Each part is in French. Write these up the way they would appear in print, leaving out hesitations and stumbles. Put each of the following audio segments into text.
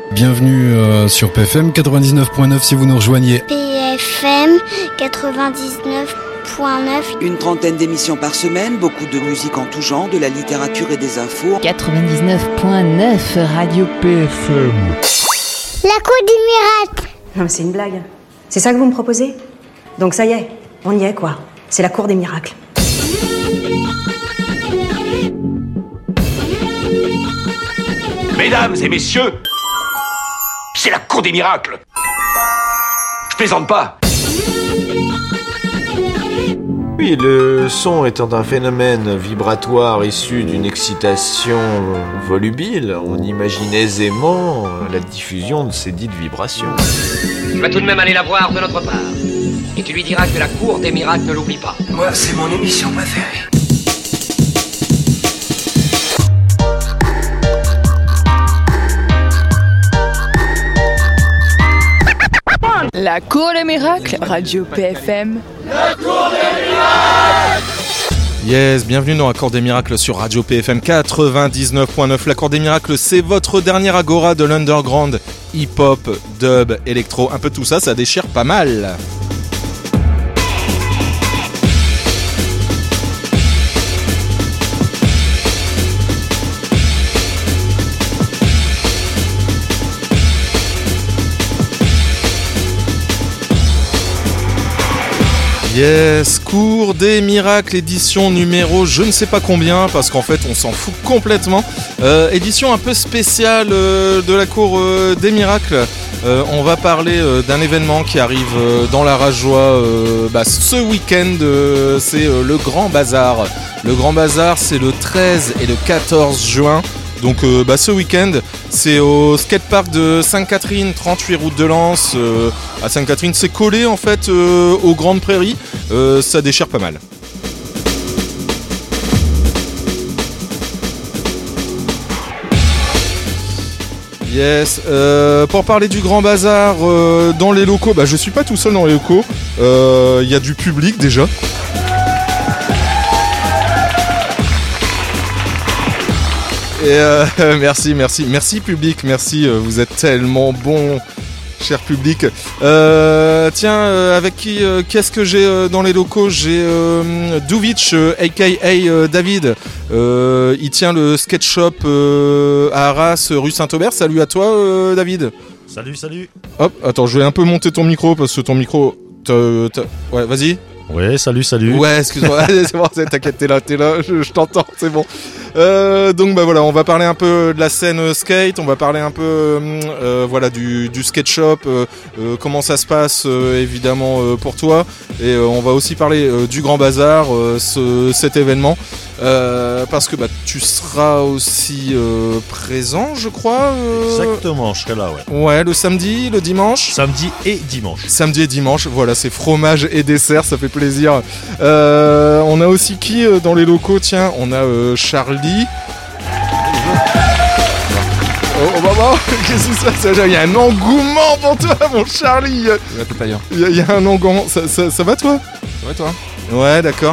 Bienvenue sur PFM 99.9 si vous nous rejoignez. PFM 99.9. Une trentaine d'émissions par semaine, beaucoup de musique en tout genre, de la littérature et des infos. 99.9 Radio PFM. La Cour des miracles. Non mais c'est une blague. C'est ça que vous me proposez ? Donc ça y est, on y est quoi. C'est la Cour des miracles. Mesdames et messieurs, c'est la Cour des miracles. Je plaisante pas. Oui, le son étant un phénomène vibratoire issu d'une excitation volubile, on imagine aisément la diffusion de ces dites vibrations. Tu vas tout de même aller la voir de notre part. Et tu lui diras que la Cour des miracles ne l'oublie pas. Moi, c'est mon émission préférée. La Cour des miracles, Radio PFM. La Cour des miracles. Yes, bienvenue dans la Cour des miracles sur Radio PFM 99.9. La Cour des miracles, c'est votre dernière agora de l'underground. Hip-hop, dub, électro, un peu tout ça, ça déchire pas mal. Yes, Cour des miracles, édition numéro je ne sais pas combien, parce qu'en fait on s'en fout complètement. Édition un peu spéciale de la Cour des miracles. On va parler d'un événement qui arrive dans la Rajoie ce week-end, c'est le Grand Bazar. Le Grand Bazar, c'est le 13 et le 14 juin. Donc ce week-end, c'est au skatepark de Sainte-Catherine, 38 route de Lens. À Sainte-Catherine, c'est collé en fait aux Grandes Prairies. Ça déchire pas mal. Yes. Pour parler du Grand Bazar dans les locaux, je suis pas tout seul dans les locaux. Il y a du public déjà. Et merci public, merci, vous êtes tellement bon, cher public. Avec qui, qu'est-ce que j'ai dans les locaux ? J'ai Duvic, aka David, il tient le skate shop à Arras, rue Saint-Aubert. Salut à toi David. Salut. Hop, attends, je vais un peu monter ton micro, parce que ton micro... Ouais, vas-y. Ouais, salut. Ouais, excuse-moi, c'est bon, t'inquiète, t'es là, je t'entends, c'est bon. Donc on va parler un peu de la scène skate, on va parler un peu du skate shop, comment ça se passe évidemment pour toi, et on va aussi parler du Grand Bazar, cet événement, parce que tu seras aussi présent, je crois. Exactement, je serai là, ouais. Ouais, le samedi, le dimanche. Samedi et dimanche, voilà, c'est fromage et dessert, ça fait plaisir. On a aussi qui dans les locaux ? Tiens, on a Charlie. Oh, qu'est-ce qui se passe ? Il y a un engouement pour toi, mon Charlie. Il y a un engouement. Ça va toi ? Ça va toi ? Ouais, d'accord.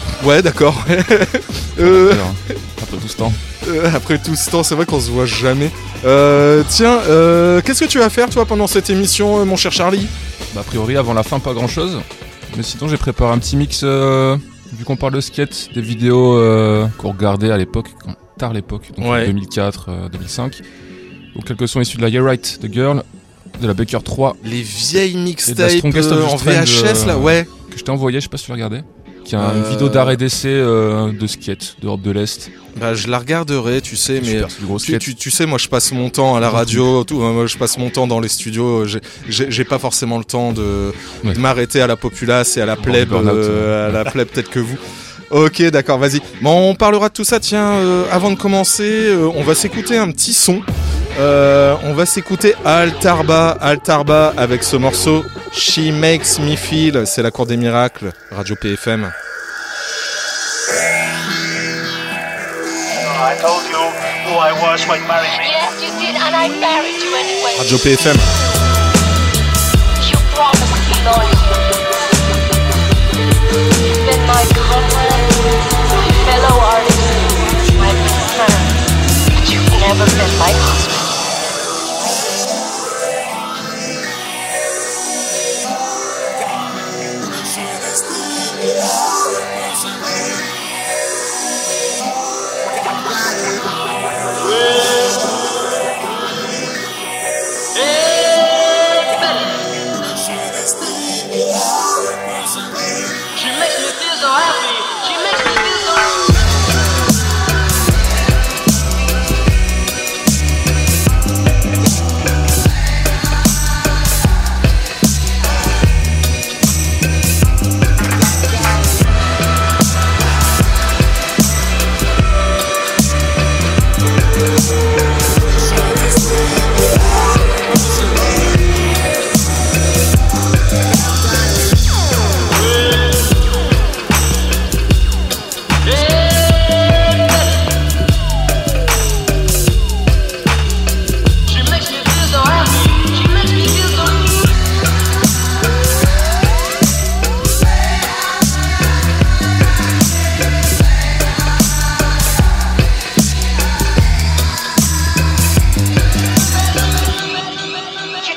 Après tout ce temps. Après tout ce temps, c'est vrai qu'on se voit jamais. Qu'est-ce que tu vas faire toi pendant cette émission, mon cher Charlie ? A priori, avant la fin, pas grand-chose. Mais sinon, j'ai préparé un petit mix, vu qu'on parle de skate, des vidéos qu'on regardait à l'époque, tard l'époque, donc ouais. 2004, 2005. Donc quelques sons issus de la Yeah Right, The Girl, de la Baker 3. Les vieilles mixtapes en VHS là, ouais. Que je t'ai envoyé, je sais pas si tu l'as regardé. Qui a une vidéo d'arrêt d'essai de skate d'Europe de l'Est. Je la regarderai, tu sais, mais super, c'est du gros skate. Tu sais, moi je passe mon temps à la radio, moi je passe mon temps dans les studios, j'ai pas forcément le temps de m'arrêter à la populace et à la plèbe, peut-être que vous. Ok, d'accord, vas-y. Bon, on parlera de tout ça, tiens, avant de commencer, on va s'écouter un petit son. On va s'écouter Altarba avec ce morceau She Makes Me Feel, c'est la Cour des miracles, Radio PFM. I told you who I was when you married me. Yes, you did, and I married you anyway. Radio PFM. You promised to be loyal. You've been my comrade, my fellow artist, my best friend, but you've never been my husband.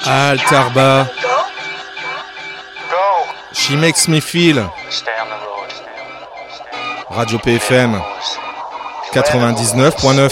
Altarba. She Makes Me Feel. Radio PFM 99.9.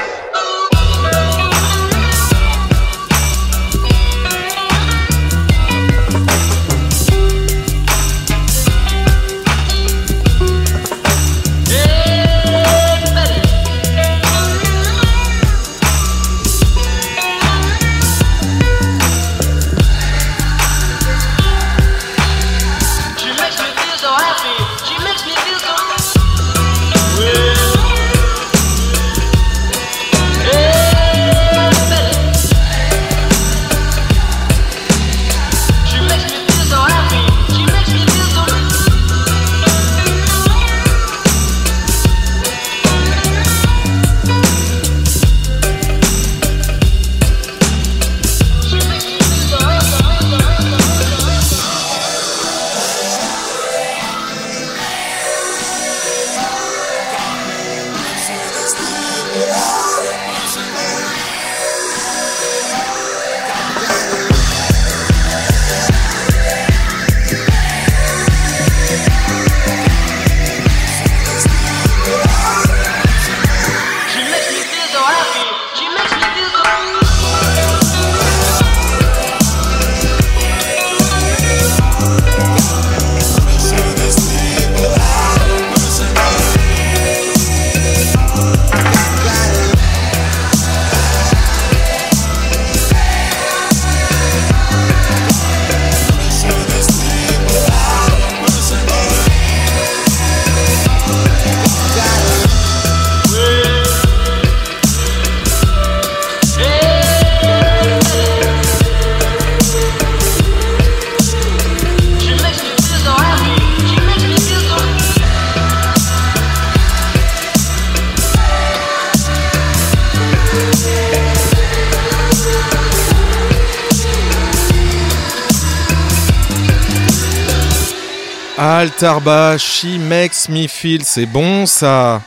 Altarba, She Makes Me Feel, c'est bon ça.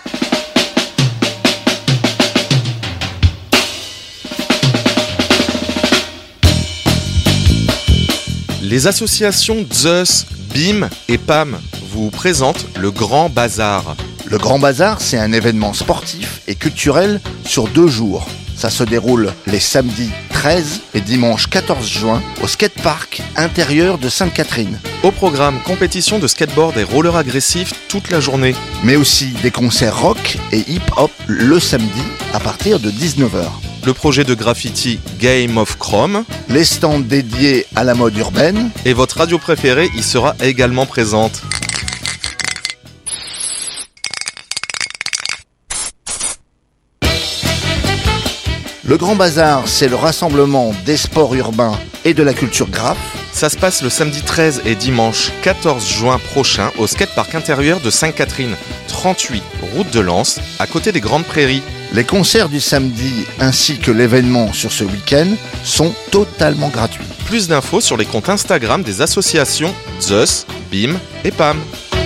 Les associations Zeus, BIM et PAM vous présentent le Grand Bazar. Le Grand Bazar, c'est un événement sportif et culturel sur 2 jours. Ça se déroule les samedis 13 et dimanche 14 juin au skatepark intérieur de Sainte-Catherine. Au programme, compétition de skateboard et roller agressif toute la journée. Mais aussi des concerts rock et hip-hop le samedi à partir de 19h. Le projet de graffiti Game of Chrome. Les stands dédiés à la mode urbaine. Et votre radio préférée y sera également présente. Le Grand Bazar, c'est le rassemblement des sports urbains et de la culture graphe. Ça se passe le samedi 13 et dimanche 14 juin prochain au skatepark intérieur de Sainte-Catherine, 38 route de Lens, à côté des Grandes Prairies. Les concerts du samedi ainsi que l'événement sur ce week-end sont totalement gratuits. Plus d'infos sur les comptes Instagram des associations Zeus, BIM et PAM.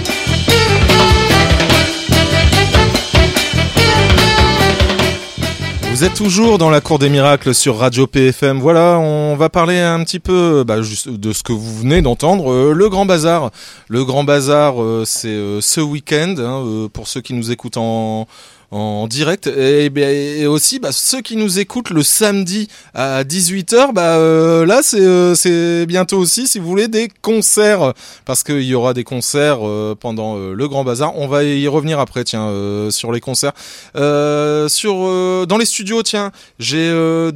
Vous êtes toujours dans la Cour des Miracles sur Radio PFM. Voilà, on va parler un petit peu juste de ce que vous venez d'entendre, le Grand Bazar. Le Grand Bazar, c'est ce week-end, pour ceux qui nous écoutent en direct et aussi ceux qui nous écoutent le samedi à 18h là c'est bientôt aussi, si vous voulez, des concerts, parce qu'il y aura des concerts pendant le Grand Bazar. On va y revenir après, sur les concerts, dans les studios. J'ai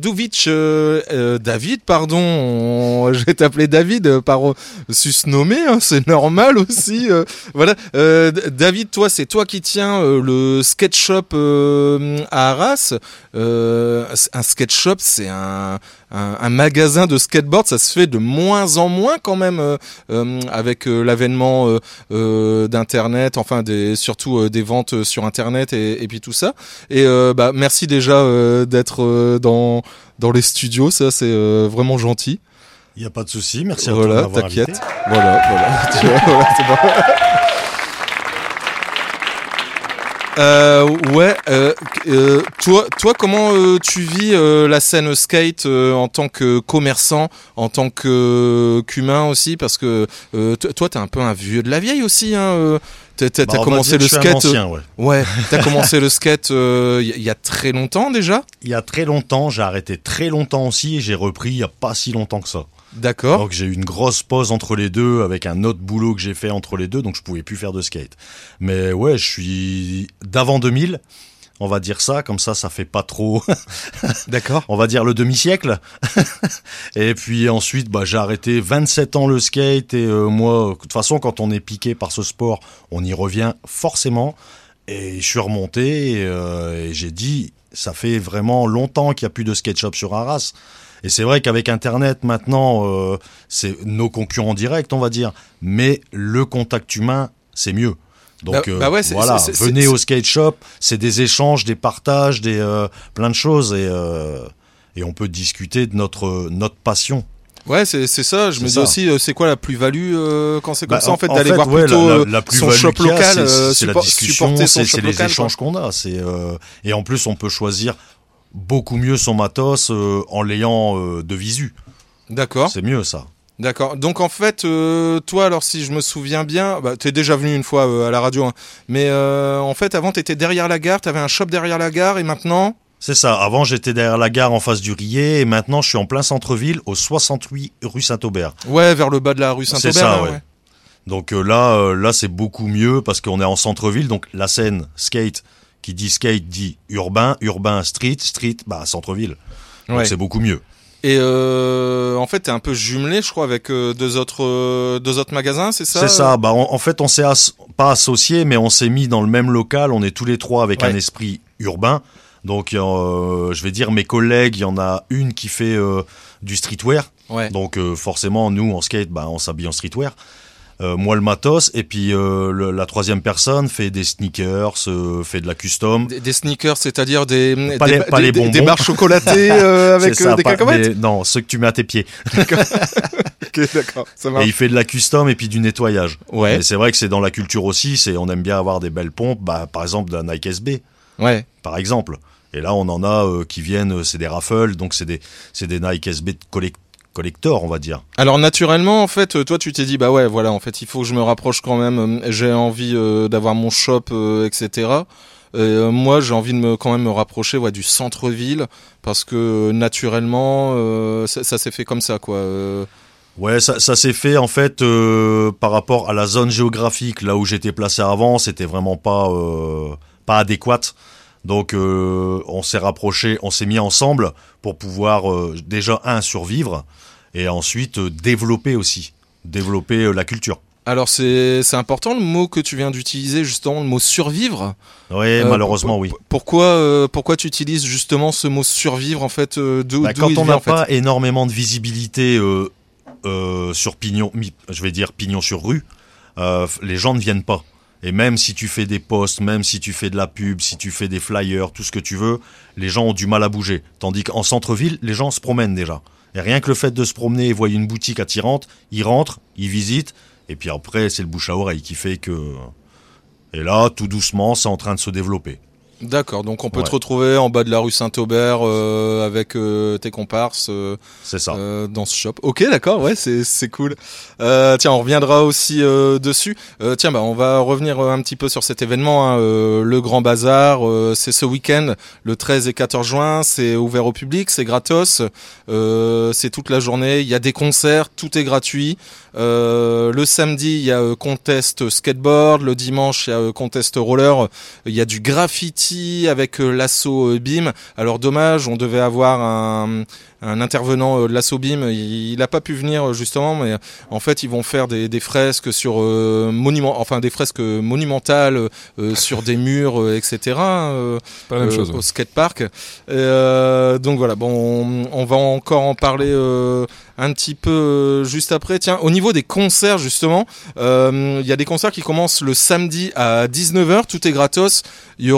David, pardon, je vais t'appeler David par susnommé, c'est normal aussi. Voilà, David, c'est toi qui tiens le sketch shop à Arras. Un sketch shop, c'est un magasin de skateboard. Ça se fait de moins en moins quand même, avec l'avènement d'internet, surtout des ventes sur internet et puis tout ça. Et merci déjà d'être dans les studios, ça c'est vraiment gentil. Il n'y a pas de souci, merci à toi de m'avoir invité. T'inquiète. Voilà, c'est bon. Toi, comment tu vis la scène skate en tant que commerçant, en tant qu'humain aussi, parce que toi, t'es un peu un vieux de la vieille aussi, hein. T'as commencé le skate. Ancien, ouais. T'as commencé le skate il y a très longtemps déjà. Il y a très longtemps, j'ai arrêté très longtemps aussi et j'ai repris il y a pas si longtemps que ça. D'accord. Donc j'ai eu une grosse pause entre les deux avec un autre boulot que j'ai fait entre les deux, donc je pouvais plus faire de skate. Mais ouais, je suis d'avant 2000, on va dire ça, comme ça fait pas trop. D'accord. On va dire le demi-siècle. Et puis ensuite, j'ai arrêté 27 ans le skate et moi, de toute façon, quand on est piqué par ce sport, on y revient forcément. Et je suis remonté et j'ai dit, ça fait vraiment longtemps qu'il n'y a plus de skate shop sur Arras. Et c'est vrai qu'avec Internet, maintenant, c'est nos concurrents directs, on va dire. Mais le contact humain, c'est mieux. Donc voilà, venez au skate shop, c'est des échanges, des partages, plein de choses. Et on peut discuter de notre passion. Ouais, c'est ça. Je me dis aussi, c'est quoi la plus-value quand c'est comme ça, en fait, d'aller voir plutôt la son shop local, c'est la discussion, c'est les échanges quoi. qu'on a. Et en plus, on peut choisir beaucoup mieux son matos en l'ayant de visu. D'accord. C'est mieux ça. D'accord. Donc en fait, toi, alors si je me souviens bien, t'es déjà venu une fois à la radio, hein, mais en fait, avant, t'étais derrière la gare, t'avais un shop derrière la gare, et maintenant... C'est ça. Avant, j'étais derrière la gare en face du Riet, et maintenant, je suis en plein centre-ville, au 68 rue Saint-Aubert. Ouais, vers le bas de la rue Saint-Aubert. C'est ça, là, ouais. Donc là, c'est beaucoup mieux, parce qu'on est en centre-ville, donc la scène skate... Qui dit skate dit urbain, street, centre-ville. Donc c'est beaucoup mieux. Et en fait, t'es un peu jumelé, je crois, avec deux autres magasins, c'est ça? C'est ça. En fait, on s'est pas associés, mais on s'est mis dans le même local. On est tous les trois avec un esprit urbain. Donc, je vais dire, mes collègues, il y en a une qui fait du streetwear. Ouais. Donc, forcément, nous, en skate, on s'habille en streetwear. Moi le matos, et puis la troisième personne fait des sneakers, fait de la custom. Des sneakers, c'est-à-dire des bonbons. Des barres chocolatées avec des cacahuètes. Non, ceux que tu mets à tes pieds. Ok, d'accord, ça marche. Et il fait de la custom et puis du nettoyage. Ouais. Et c'est vrai que c'est dans la culture aussi, on aime bien avoir des belles pompes, par exemple de la Nike SB. Ouais. Par exemple. Et là on en a qui viennent, c'est des raffles, donc c'est des Nike SB collector, on va dire. Alors naturellement, en fait, toi tu t'es dit en fait il faut que je me rapproche quand même. J'ai envie d'avoir mon shop, etc. Moi j'ai envie de quand même me rapprocher du centre-ville parce que naturellement ça s'est fait comme ça quoi. Ouais, ça s'est fait en fait par rapport à la zone géographique là où j'étais placé avant, c'était vraiment pas adéquate. Donc on s'est rapprochés, on s'est mis ensemble pour pouvoir déjà survivre et ensuite développer la culture. Alors c'est important le mot que tu viens d'utiliser justement, le mot survivre. Oui, malheureusement oui. Pourquoi tu utilises justement ce mot survivre en fait quand on n'a pas énormément de visibilité sur pignon sur rue, les gens ne viennent pas. Et même si tu fais des posts, même si tu fais de la pub, si tu fais des flyers, tout ce que tu veux, les gens ont du mal à bouger. Tandis qu'en centre-ville, les gens se promènent déjà. Et rien que le fait de se promener et voir une boutique attirante, ils rentrent, ils visitent, et puis après, c'est le bouche à oreille qui fait que... Et là, tout doucement, c'est en train de se développer. D'accord, donc on peut te retrouver en bas de la rue Saint-Aubert avec tes comparses c'est ça. Dans ce shop. Ok, d'accord, ouais, c'est cool. Tiens, on reviendra aussi dessus. On va revenir un petit peu sur cet événement, le Grand Bazar. C'est ce week-end, le 13 et 14 juin. C'est ouvert au public, c'est gratos. C'est toute la journée. Il y a des concerts, tout est gratuit. Le samedi, il y a contest skateboard. Le dimanche, il y a contest roller. Il y a du graffiti avec l'assaut BIM. Alors dommage, on devait avoir un intervenant de l'assaut BIM, il n'a pas pu venir justement, mais en fait ils vont faire des fresques sur des fresques monumentales sur des murs, etc. Pas la même chose. Au skatepark. Donc voilà, on va encore en parler un petit peu juste après. Tiens, au niveau des concerts justement, il y a des concerts qui commencent le samedi à 19h, tout est gratos. Il y aura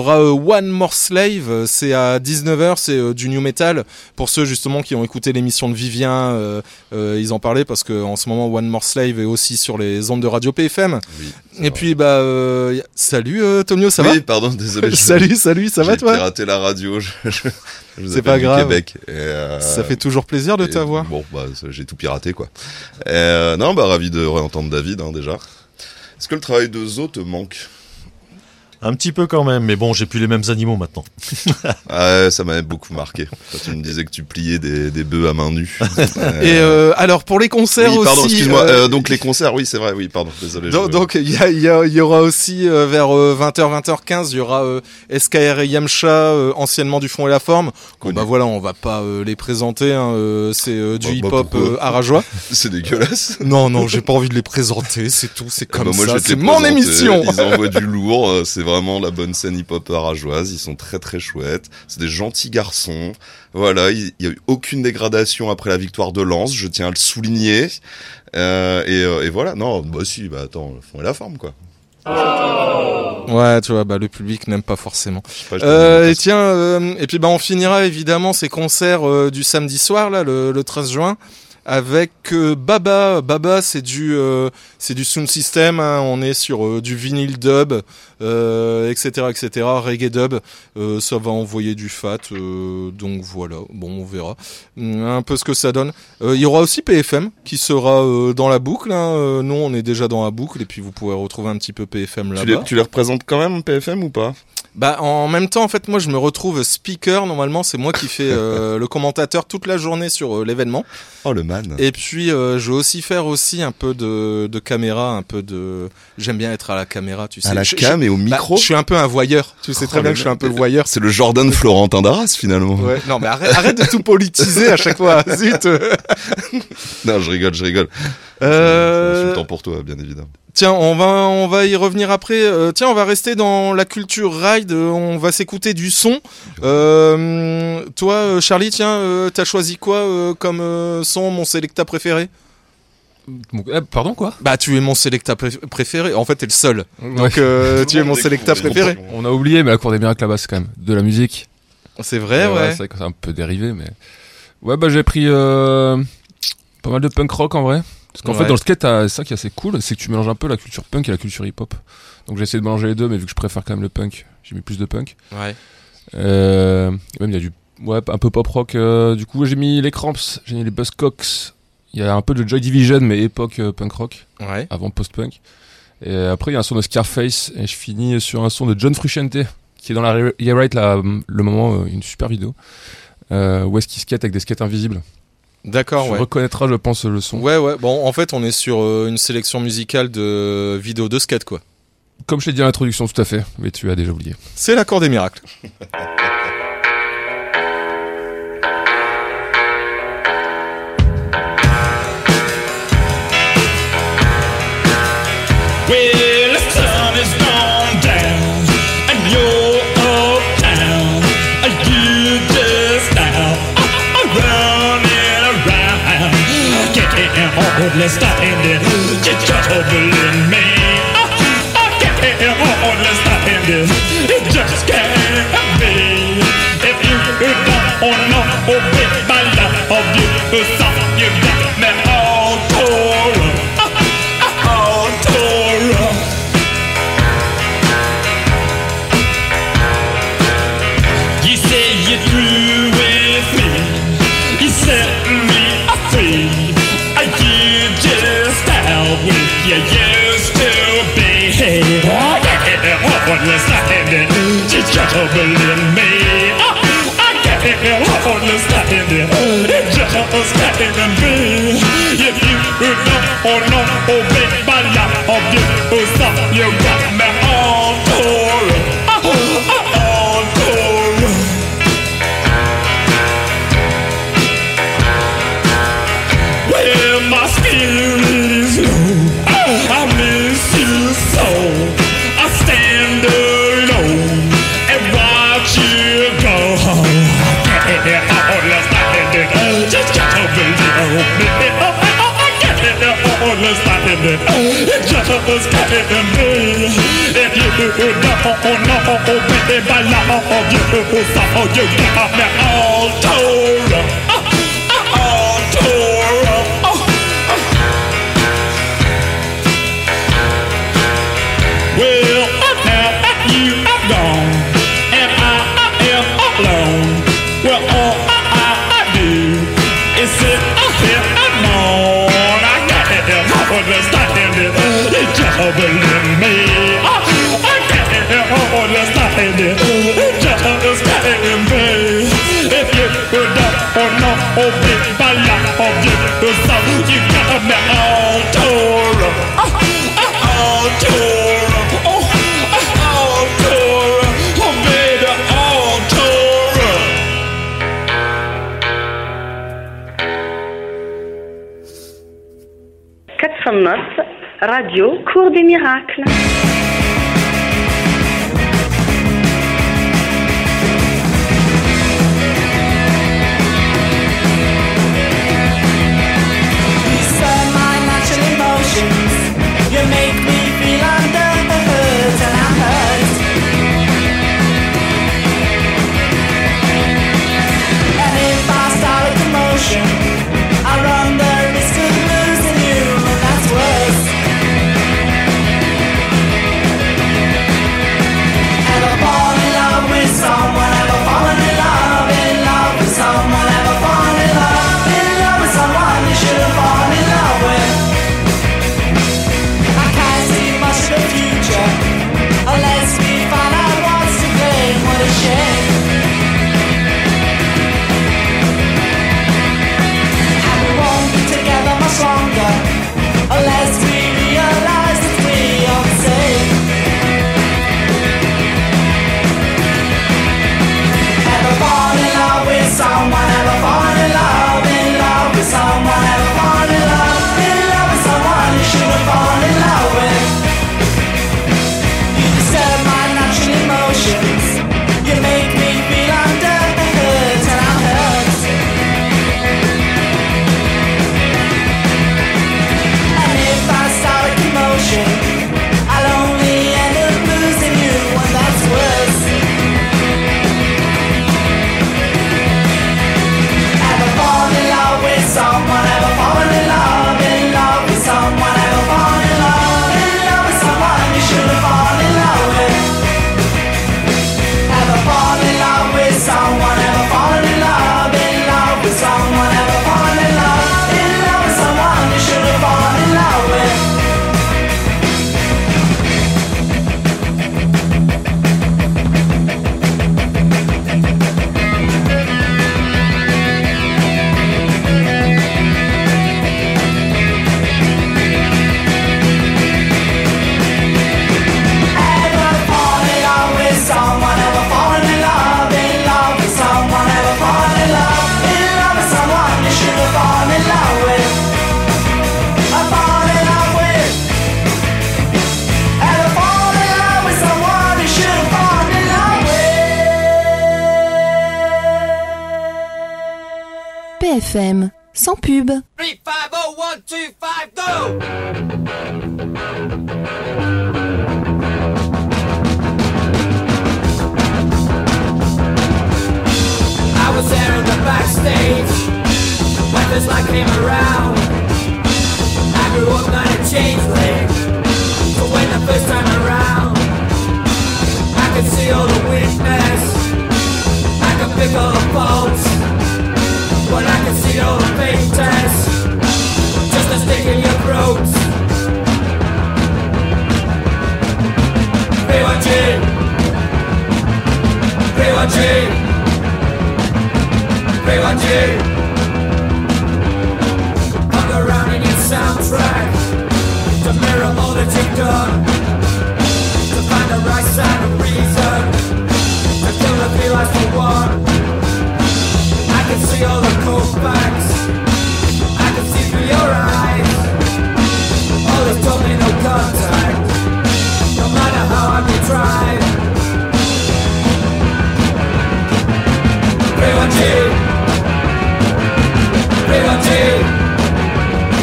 One More Slave, c'est à 19h, c'est du new metal. Pour ceux justement qui ont écouté l'émission de Vivien, ils en parlaient parce que en ce moment One More Slave est aussi sur les ondes de Radio PFM. Oui, et puis salut Tomio, ça va? Oui, pardon, désolé. Salut, ça va toi? J'ai piraté la radio. Je vous c'est pas grave. Québec. Ça fait toujours plaisir de t'avoir. Bon, j'ai tout piraté quoi. Non, ravi de réentendre David déjà. Est-ce que le travail de Zo te manque? Un petit peu quand même, mais bon, j'ai plus les mêmes animaux maintenant. Ça m'avait beaucoup marqué. Quand tu me disais que tu pliais des bœufs à main nue. Et alors pour les concerts oui, pardon, aussi. Excuse-moi. Donc les concerts, oui, c'est vrai. Oui, pardon. Désolé. Donc il y aura aussi vers 20h, 20h15, il y aura SKR et Yamcha, anciennement du Fond et la Forme. Bon, voilà, on va pas les présenter. C'est du hip-hop arajois. C'est dégueulasse. Non, j'ai pas envie de les présenter. C'est tout. C'est comme moi, ça. C'est mon émission. Ils envoient du lourd. C'est vraiment la bonne scène hip-hop arajoise. Ils sont très très chouettes. C'est des gentils garçons. Voilà, il y a eu aucune dégradation après la victoire de Lens. Je tiens à le souligner. Et voilà. Non, attends, le Fond et la Forme quoi. Ouais, tu vois, le public n'aime pas forcément. Et puis on finira évidemment ces concerts du samedi soir là, le 13 juin. Avec Baba. Baba, c'est du sound system, hein. On est sur du vinyle dub, etc., reggae dub. Ça va envoyer du fat, donc voilà. Bon, on verra un peu ce que ça donne. Il y aura aussi PFM qui sera dans la boucle. Hein. Nous, on est déjà dans la boucle, et puis vous pourrez retrouver un petit peu PFM là-bas. Tu les représentes quand même PFM ou pas? En même temps, en fait, moi, je me retrouve speaker. Normalement, c'est moi qui fais le commentateur toute la journée sur l'événement. Oh, le man. Et puis, je vais aussi faire un peu de caméra, j'aime bien être à la caméra, tu sais. À la cam et au micro. Je suis un peu un voyeur. Tu sais très bien que je suis un peu voyeur. C'est le Jordan Florentin d'Arras, finalement. Ouais. Non, mais arrête de tout politiser à chaque fois. Zut. Non, je rigole. C'est insultant pour toi, bien évidemment. Tiens, on va y revenir après. On va rester dans la culture ride. On va s'écouter du son. Toi, Charlie, t'as choisi quoi comme son, mon Selecta préféré? Pardon, quoi? Tu es mon Selecta préféré. En fait, t'es le seul. Donc, tu es mon Selecta préféré. On a oublié, mais la Cour des Miracles là-bas, c'est quand même de la musique. C'est vrai, ouais. C'est vrai que c'est un peu dérivé, mais. Ouais, j'ai pris pas mal de punk rock en vrai. Parce qu'en fait, dans le skate, c'est ça qui est assez cool, c'est que tu mélanges un peu la culture punk et la culture hip-hop. Donc j'ai essayé de mélanger les deux, mais vu que je préfère quand même le punk, j'ai mis plus de punk. Ouais. Même il y a un peu pop rock. Du coup, j'ai mis les Cramps, j'ai mis les Buzzcocks. Il y a un peu de Joy Division, mais époque punk rock. Ouais. Avant post-punk. Et après, il y a un son de Scarface, et je finis sur un son de John Frusciante, qui est dans la Yeah Right, là, le moment, une super vidéo. Où est-ce qu'il skate avec des skates invisibles. D'accord, Tu reconnaîtras, je pense, le son. Ouais. Bon, en fait, on est sur une sélection musicale de vidéos de skate, quoi. Comme je l'ai dit à l'introduction, tout à fait. Mais tu as déjà oublié. C'est la Cour des Miracles. Well, the sun is gone down, and you're uptown. You just now running around, getting hopeless, standing, just troubling me. Getting hopeless, standing, it just can't be. If you don't know, baby, I love you, so you got me all tore up. You say you're through with me, you set me free. You just out with you used to be. Hopeless, standing, she's troubling me. I can't hopeless, standing, it's just can't be. If you don't know, baby, I love you, so you got me all tore up, all tore up. Well, my spirit is low, I miss you so. I stand alone and watch you go. Hopeless, standing, just can't believe me. Hopeless, standing, it just can't be. If you don't know, baby, I love you, so you got me all tore up, all tore up. Well, now that you are gone and I am alone, well, all I do is sit here and moan. I can't understand it, it's just believe me. I can't understand it, it's just understand me. If you don't know, baby, I love you, so you got me all tore up, all tore up. Radio Cours des Miracles. You stir my natural emotions. You make me feel under the hood and I'm hurt. And if I start a commotion, I run the risk of losing you, and that's worse. Ever fall in love with someone? Ever fallen in love with someone? Ever fallen in love with someone you should've fallen in love with? I can't see much of the future unless we find out what's to blame. What a shame. And we won't be together much longer unless we realize that we are the same. Ever fall in love with someone? Ever fall in love with someone? Ever fall in love with someone you should've fallen in love with? You disturb my natural emotions. You make me feel under the hood and I'm hurt. And if I start a commotion, I'll only end up losing you, and that's worse. Ever fall in love with someone? Ever fallen in love with someone? Ever fall in love with someone you should've fallen in love with? Ever fall in love with someone? Ever fallen in love with someone? Ever fallen in love with someone you should've fallen in love with? Ever fall in love with someone? Ever fallen in love with someone? Ever fallen in love with someone you should've fallen in love with? I fall in love with. Ever fall in love with someone you should've fallen in love with? PFM, sans pub. 3, 5, 0, 1, 2, 5, go! I was there in the backstage when this light came around. I grew up not a changeling, so when the first time around I could see all the weakness, I could pick all the faults, but I could see all the fake tests, just a stick in your throat. B1G, B1G, B1G. Hung around in your soundtrack to mirror all that you've done, to find the right side of reason, to kill the feelings for one. I can see all the cold facts, I can see through your eyes. All this told me no contact, no matter how hard you tried. B1G, B1G,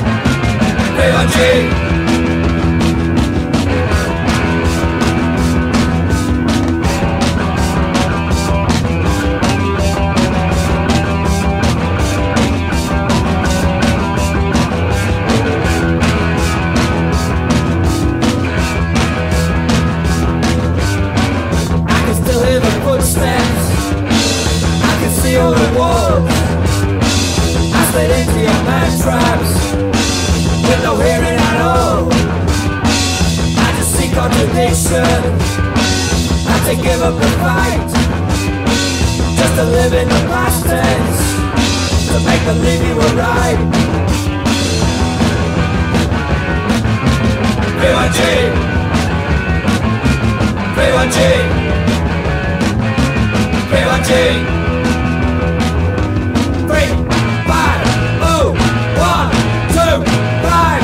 B1G. slid into your man traps with no hearing at all. I just see contradiction. I had to give up the fight just to live in the past tense, to make believe you were right. B1G, B1G, B1G. 3, 5, oh, 1, 2, 5.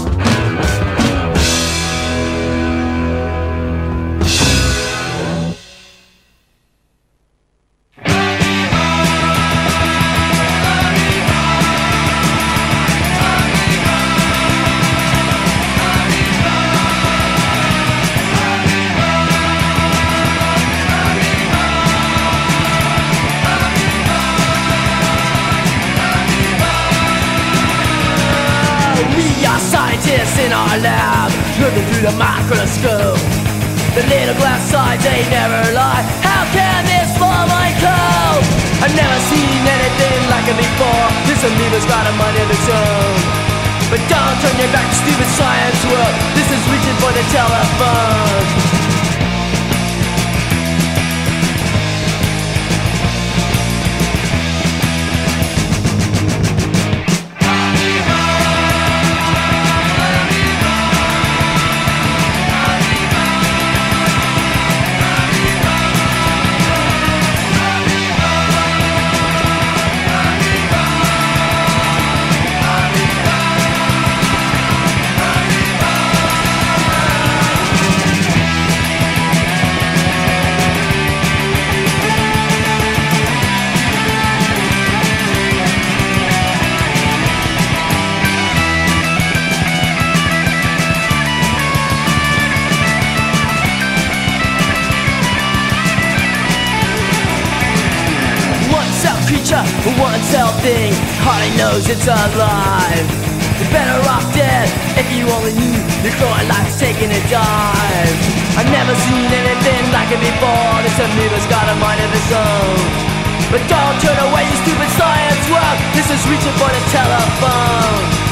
In our lab, looking through the microscope. The little glass sides, they never lie. How can this small mind cope? I've never seen anything like it before. This amoeba's got a mind of its own. But don't turn your back to stupid science world. This is reaching for the telephone. One cell thing, hardly knows it's alive. You're better off dead if you only knew your growing life's taking a dive. I've never seen anything like it before. This amoeba's got a mind of its own. But don't turn away, you stupid science world. This is reaching for the telephone.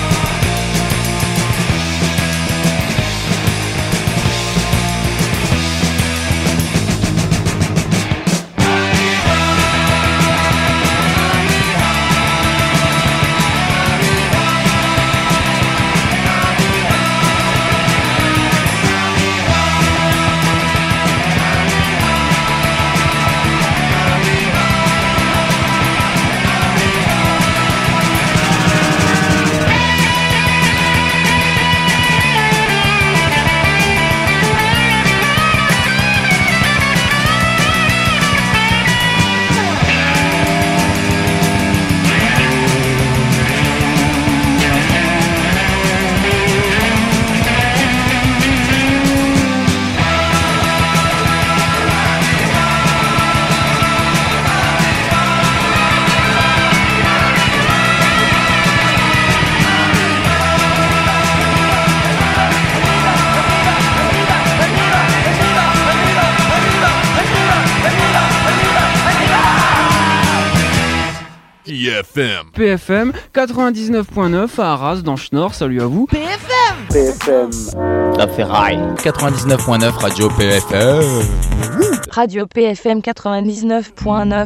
PFM 99.9 à Arras dans Schnorr, salut à vous. PFM La Ferraille 99.9 Radio PFM. Radio PFM 99.9.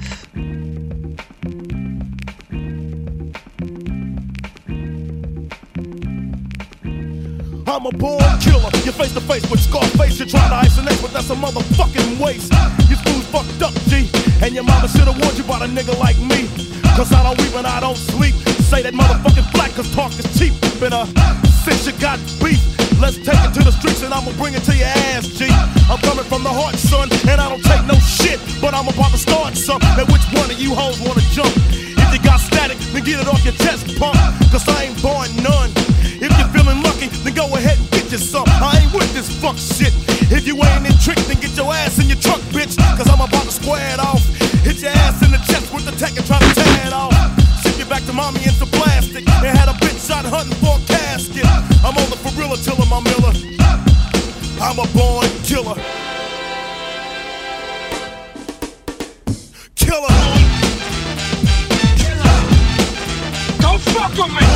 I'm a born killer. You're face to face with Scarface. You're trying to isolate, but that's a motherfucking waste. You fools fucked up, G. And your mama should've warned you about a nigga like me. Cause I don't weep and I don't sleep. Say that motherfucking black cause talk is cheap. And since you got beef, let's take it to the streets and I'ma bring it to your ass, G. I'm coming from the heart, son, and I don't take no shit. But I'm about to start something. Now which one of you hoes wanna jump? If you got static, then get it off your chest, pump. Cause I ain't born none. If you're feeling lucky, then go ahead and get you some. I ain't with this fuck shit. If you ain't in trick, then get your ass in your truck, bitch. Cause I'm about to square it off. Hit your ass in the chest with the tech and try to tear it off. Ship you back to mommy in some plastic. They had a bitch shot hunting for a casket. I'm on the for real till my Miller. I'm a born killer. Killer. Don't fuck with me.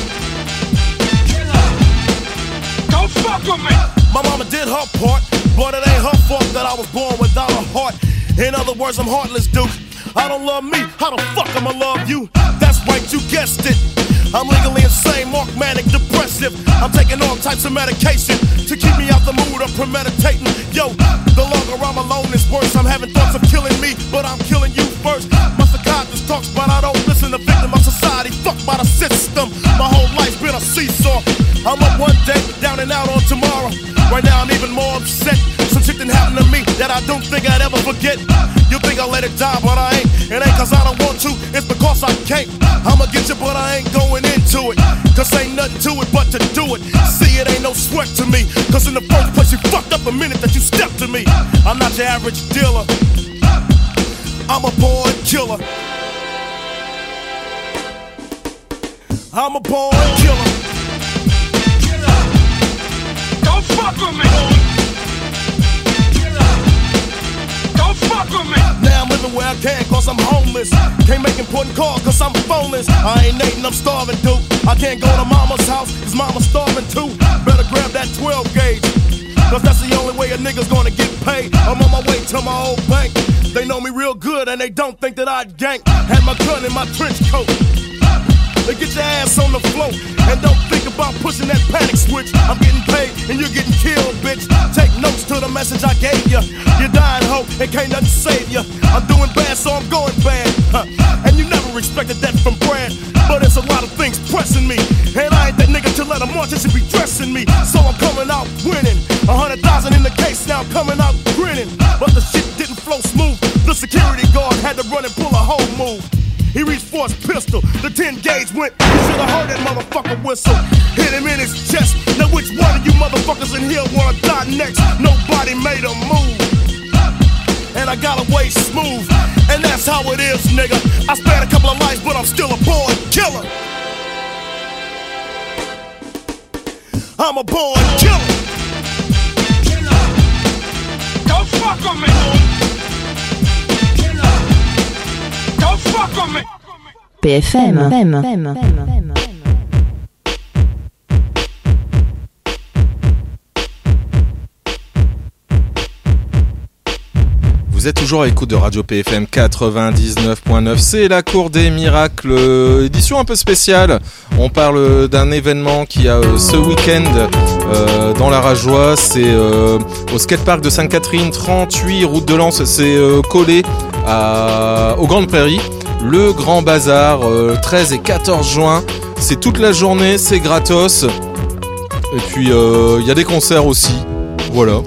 Don't fuck with me. My mama did her part, but it ain't her fault that I was born without a heart. In other words, I'm heartless, Duke. I don't love me, how the fuck I'ma love you? That's right, you guessed it. I'm legally insane, mark manic, depressive. I'm taking all types of medication to keep me out the mood of premeditating. Yo, the longer I'm alone is worse. I'm having thoughts of killing me, but I'm killing you first. Must have got this talks, but I don't listen. The victim of society, fucked by the system. My whole life's been a seesaw. I'm up one day, down and out on tomorrow. Right now I'm even more upset. Some shit done happened to me that I don't think I'd ever forget. You think I let it die, but I ain't. It ain't cause I don't want to, it's because I can't. I'ma get you, but I ain't going into it. Cause ain't nothing to it but to do it. See, it ain't no sweat to me. Cause in the first place you fucked up the minute that you stepped to me. I'm not your average dealer. I'm a born killer. I'm a born killer. Don't fuck with me. Don't fuck with me. Now I'm living where I can cause I'm homeless. Can't make important calls cause I'm phoneless. I ain't Nate and I'm starving, dude. I can't go to mama's house cause mama's starving too. Better grab that 12 gauge. Cause that's the only way a nigga's gonna get paid. I'm on my way to my old bank. They know me real good and they don't think that I'd gank. Had my gun in my trench coat. They get your ass on the floor and don't think about pushing that panic switch. I'm getting paid and you're getting killed, bitch. Take notes to the message I gave you. You're dying, hope, and can't nothing save you. I'm doing bad, so I'm going bad. And you never expected that from Brad. But it's a lot of things pressing me. And I ain't that nigga to let them watch, they should be dressing me. So I'm coming out winning. 100,000 in the case, now I'm coming out grinning. But the shit didn't flow smooth. The security guard had to run and pull a whole move. He reached for his pistol, the 10 gauge went. You should've heard that motherfucker whistle. Hit him in his chest. Now which one of you motherfuckers in here wanna die next? Nobody made a move. And I got away smooth. And that's how it is, nigga. I spared a couple of lives, but I'm still a born killer. I'm a born killer. Don't fuck with me. Don't fuck with me. PFM. Vous êtes toujours à l'écoute de Radio PFM 99.9, c'est la Cour des Miracles, édition un peu spéciale. On parle d'un événement qui a ce week-end dans la Rajoie, c'est au skatepark de Sainte-Catherine, 38 route de Lens, c'est collé aux Grandes Prairies. Le Grand Bazar, 13 et 14 juin, c'est toute la journée, c'est gratos. Et puis il y a des concerts aussi, voilà.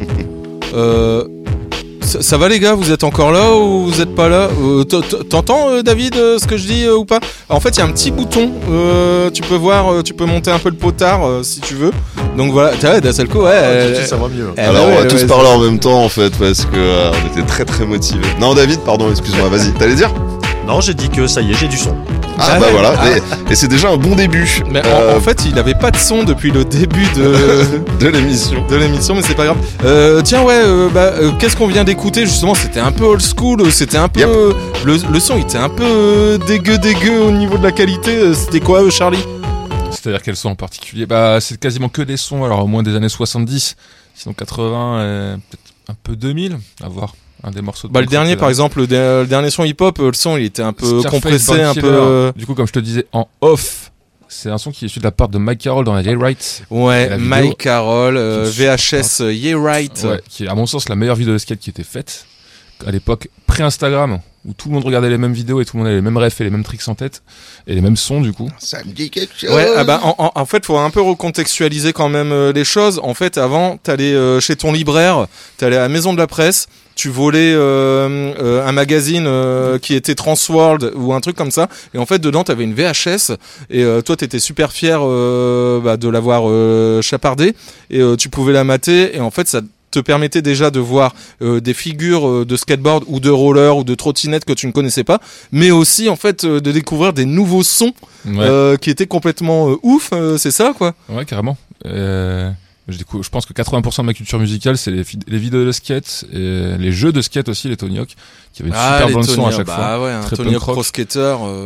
Ça va les gars, vous êtes encore là ou vous êtes pas là? T'entends David ce que je dis ou pas? En fait il y a un petit bouton, tu peux voir, tu peux monter un peu le potard si tu veux. Donc voilà, d'un seul coup ça va mieux. Alors on va tous parler en même temps en fait parce que on était très très motivés. Non David, pardon, excuse-moi, vas-y, t'allais dire? Non, j'ai dit que ça y est, j'ai du son. Ah bah voilà, et c'est déjà un bon début. Mais en fait, il avait pas de son depuis le début de l'émission. De l'émission, mais c'est pas grave. Tiens, qu'est-ce qu'on vient d'écouter justement? C'était un peu old school, c'était un peu le son, il était un peu dégueu au niveau de la qualité. C'était quoi, Charlie? C'est-à-dire quels sons en particulier? Bah, c'est quasiment que des sons, alors au moins des années 70, sinon 80, peut-être un peu 2000, à voir. Un des morceaux de le dernier par exemple, le dernier son hip-hop, le son il était un peu Scarface, compressé, un peu. Du coup, comme je te disais en off, c'est un son qui est issu de la part de Mike Carroll dans la Yeah Right. Ouais, Mike Carroll, VHS Yeah Right. Ouais, qui est à mon sens la meilleure vidéo de skate qui était faite à l'époque pré-Instagram, où tout le monde regardait les mêmes vidéos et tout le monde avait les mêmes refs et les mêmes tricks en tête et les mêmes sons du coup. Ça me dit quelque chose. Ouais, en fait, faut un peu recontextualiser quand même les choses. En fait, avant, t'allais chez ton libraire, t'allais à la maison de la presse, tu volais un magazine qui était Transworld ou un truc comme ça, et en fait dedans t'avais une VHS et toi t'étais super fier de l'avoir chapardé et tu pouvais la mater et en fait ça te permettait déjà de voir des figures de skateboard ou de roller ou de trottinette que tu ne connaissais pas, mais aussi en fait de découvrir des nouveaux sons qui étaient complètement ouf, c'est ça quoi. Ouais, carrément. Je pense que 80% de ma culture musicale, c'est les vidéos de skate et les jeux de skate aussi, les Tony Hawk, qui avaient une super bonne son à chaque fois. Ouais, un Tony Hawk Pro Skater.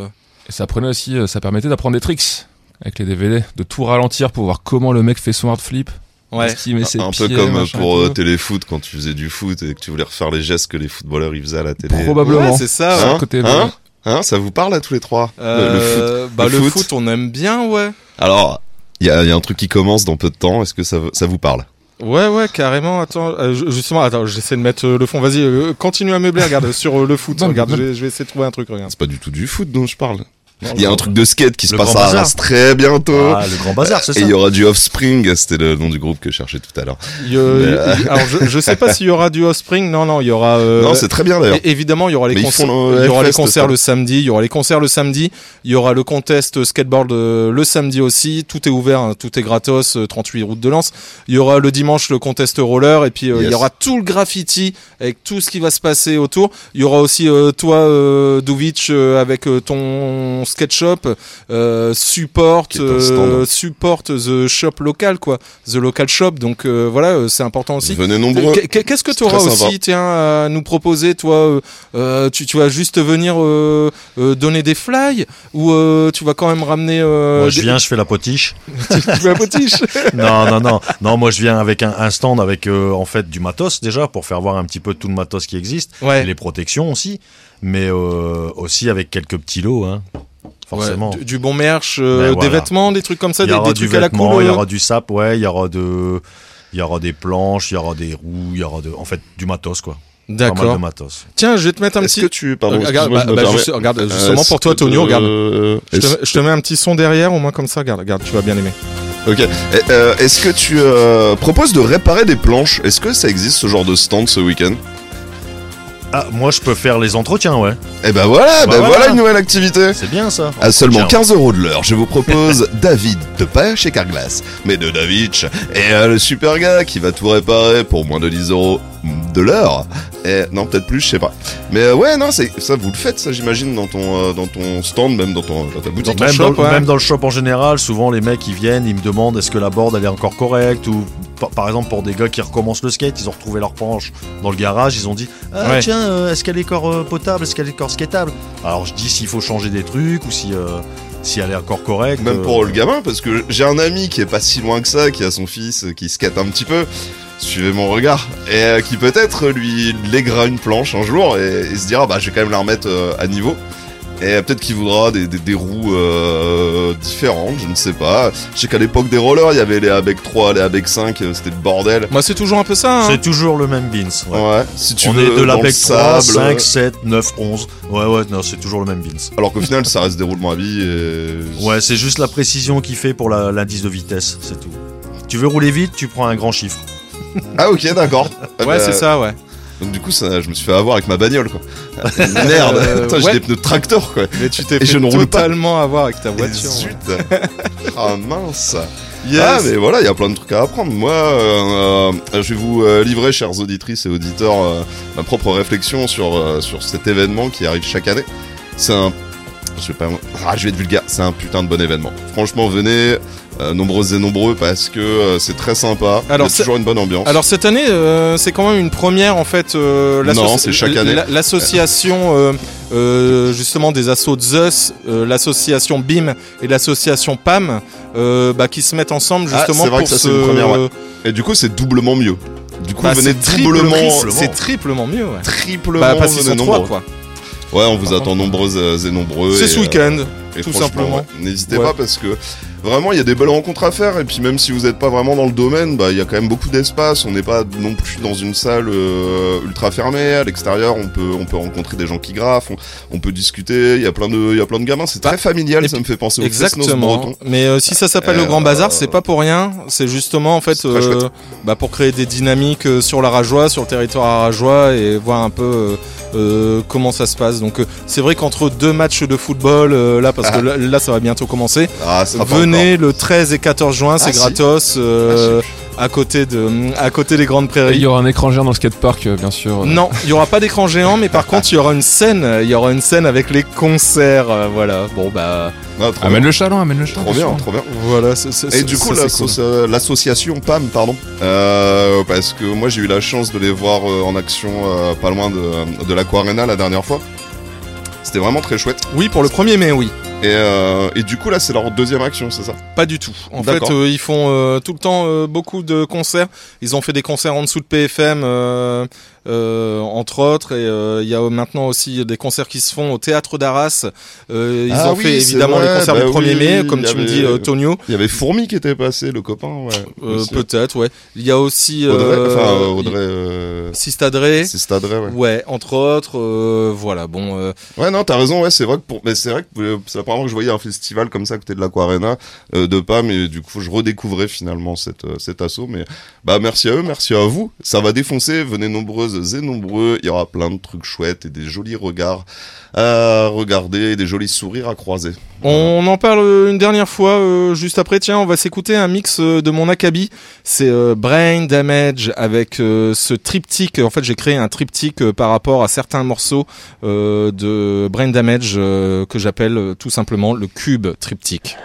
Et ça prenait aussi, ça permettait d'apprendre des tricks avec les DVD, de tout ralentir pour voir comment le mec fait son hard flip. Ouais. Un peu comme pour téléfoot quand tu faisais du foot et que tu voulais refaire les gestes que les footballeurs ils faisaient à la télé. Probablement. Ouais, c'est ça. Ça vous parle à tous les trois le foot. Le foot, on aime bien, ouais. Alors, il y a un truc qui commence dans peu de temps. Est-ce que ça vous parle? Ouais, carrément. Attends, j'essaie de mettre le fond. Vas-y, continue à meubler. Regarde sur le foot. Regarde, je vais essayer de trouver un truc. Regarde. C'est pas du tout du foot dont je parle. Il y a un truc de skate qui se passe à Arras très bientôt. Ah, le Grand Bazar, c'est ça. Et il y aura du Offspring, c'était le nom du groupe que je cherchais tout à l'heure. Alors, je sais pas s'il y aura du Offspring. Non, il y aura. Non, c'est très bien d'ailleurs. Évidemment, il y aura les concerts. Il y aura les concerts le samedi. Il y aura les concerts le samedi. Il y aura le contest skateboard le samedi aussi. Tout est ouvert, hein, tout est gratos. 38 routes de Lens. Il y aura le dimanche le contest roller. Et puis il y aura tout le graffiti avec tout ce qui va se passer autour. Il y aura aussi toi, Duvic, avec ton SketchUp, support the shop local, quoi, the local shop. Donc voilà, c'est important aussi. Venez nombreux. Qu'est-ce que tu auras aussi, tiens, à nous proposer, toi? Tu vas juste venir donner des fly ou tu vas quand même ramener moi, je viens, je fais la potiche. Tu fais la potiche? Non, moi je viens avec un stand avec en fait du matos déjà pour faire voir un petit peu tout le matos qui existe, et les protections aussi, mais aussi avec quelques petits lots, hein. Forcément. Ouais, du bon merch, des vêtements, des trucs comme ça, des trucs à la cool. Il y aura du sap, il y aura des planches, il y aura des roues, en fait du matos, quoi. D'accord. Pas mal de matos. Tiens, je vais te mettre un petit. Regarde, justement pour toi, Tonio, regarde. Je te mets un petit son derrière, au moins comme ça. Regarde, tu vas bien aimer. Ok. Est-ce que tu proposes de réparer des planches? Est-ce que ça existe ce genre de stand ce week-end? Ah, moi je peux faire les entretiens, ouais. Et voilà une nouvelle activité. C'est bien ça. À seulement 15 € de l'heure, je vous propose David, de pas chez Carglass, mais de David, et le super gars qui va tout réparer pour moins de 10 € de l'heure. Et non, peut-être plus, je sais pas. Mais ouais, non, c'est ça, vous le faites, ça, j'imagine, dans ton stand, même dans ta boutique. Même dans le shop en général, souvent les mecs ils viennent, ils me demandent est-ce que la board elle est encore correcte, ou par exemple pour des gars qui recommencent le skate, ils ont retrouvé leur planche dans le garage, ils ont dit tiens, est-ce qu'elle est encore potable, est-ce qu'elle est encore skatable? Alors je dis s'il faut changer des trucs ou si elle est encore correcte. Même pour le gamin, parce que j'ai un ami qui est pas si loin que ça, qui a son fils qui skate un petit peu. Suivez mon regard, et qui peut-être lui lèguera une planche un jour et se dira je vais quand même la remettre à niveau. Et peut-être qu'il voudra des roues différentes, je ne sais pas. Je sais qu'à l'époque des rollers, il y avait les ABEC 3, les ABEC 5, c'était le bordel. Moi, c'est toujours un peu ça. C'est toujours le même beans. Ouais. Si tu on veux, est de l'ABEC 3, 5, 7, 9, 11. Ouais, non, c'est toujours le même beans. Alors qu'au final, ça reste des roulements à billes. Ouais, c'est juste la précision qu'il fait pour l'indice de vitesse, c'est tout. Tu veux rouler vite, tu prends un grand chiffre. Ah ok, d'accord. Ouais, c'est ça, ouais. Donc du coup, je me suis fait avoir avec ma bagnole, quoi. Merde, attends, j'ai des pneus de tracteur, quoi. Mais tu t'es fait totalement avoir avec ta voiture. Zut. Ah mince. Yes. Ah mais voilà, il y a plein de trucs à apprendre. Moi, je vais vous livrer, chères auditrices et auditeurs, ma propre réflexion sur cet événement qui arrive chaque année. Je vais être vulgaire, c'est un putain de bon événement. Franchement, venez, nombreuses et nombreux, parce que c'est très sympa. Alors, il y a toujours une bonne ambiance. Alors cette année, c'est quand même une première en fait. Non, c'est chaque année. L'association justement des assos Zeus, l'association BIM et l'association PAM, qui se mettent ensemble justement c'est vrai pour que ça, c'est une première, ouais. Et du coup, c'est doublement mieux. Du coup, venez c'est triplement mieux. Ouais. Triplement, parce qu'ils sont 3, quoi. Ouais, on vous attend nombreuses et nombreux. C'est ce week-end, tout simplement. Ouais, n'hésitez pas, parce que vraiment, il y a des belles rencontres à faire. Et puis même si vous n'êtes pas vraiment dans le domaine, il y a quand même beaucoup d'espace. On n'est pas non plus dans une salle ultra fermée. À l'extérieur, on peut rencontrer des gens qui graffent. On peut discuter. Il y a plein de gamins. C'est très familial. Ça me fait penser au Fresnos breton. Mais si ça s'appelle le Grand Bazar, c'est pas pour rien. C'est justement en fait pour créer des dynamiques sur l'Arajois, sur le territoire arajois, et voir un peu comment ça se passe. Donc c'est vrai qu'entre 2 matchs de football parce que là ça va bientôt commencer, venez le 13 et 14 juin, c'est gratos, à côté des Grandes Prairies. Et il y aura un écran géant dans le skatepark, bien sûr. Non, il y aura pas d'écran géant, mais par contre il y aura une scène avec les concerts, voilà. Bon amène le chaland. Trop bien. Voilà. Et du coup, l'association PAM, pardon, parce que moi j'ai eu la chance de les voir en action pas loin de l'Aqua Arena la dernière fois. C'était vraiment très chouette. Oui, pour le 1er mai, oui. Et du coup là c'est leur deuxième action, c'est ça? Pas du tout. En fait, D'accord. ils font tout le temps beaucoup de concerts. Ils ont fait des concerts en dessous de PFM, entre autres, et il y a maintenant aussi des concerts qui se font au Théâtre d'Arras. Ils ont oui, fait c'est évidemment vrai, les concerts bah du 1er mai, oui, comme il y tu me avait- dis, Tonio. Il y avait Fourmi qui était passé, le copain, ouais. aussi. Peut-être, ouais. Il y a aussi Audrey. Sistadré. Sistadré, ouais. Ouais, entre autres. Voilà, bon. Ouais, non, t'as raison, ouais, c'est vrai que c'est la première fois que je voyais un festival comme ça à côté de l'Aquarena, de pas, mais du coup, je redécouvrais finalement cet assaut, mais, bah, merci à eux, merci à vous. Ça va défoncer, venez nombreuses et nombreux, il y aura plein de trucs chouettes et des jolis regards à regarder, et des jolis sourires à croiser. On en parle une dernière fois juste après. Tiens, on va s'écouter un mix de mon Akabi. C'est Brain Damage avec ce triptyque. En fait, j'ai créé un triptyque par rapport à certains morceaux de Brain Damage que j'appelle tout simplement le Cube Triptyque.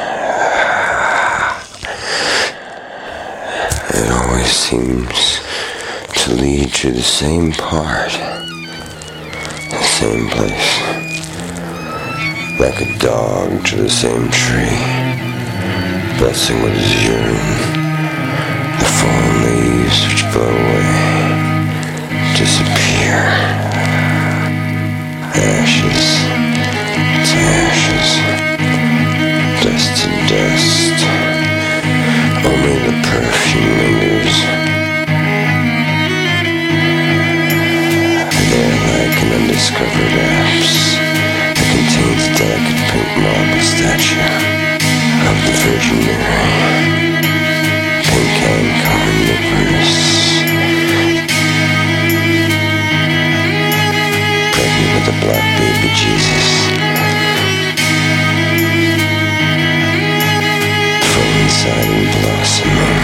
It always seems to lead to the same part, the same place. Like a dog to the same tree, blessing with his urine. The fallen leaves which blow away, disappear. Ashes to ashes, dust to dust. Only the perfume lingers. They're like an undiscovered apse that contains a delicate pink marble statue of the Virgin Mary, pink and carnivorous, pregnant with a black baby Jesus, full inside and blossoming,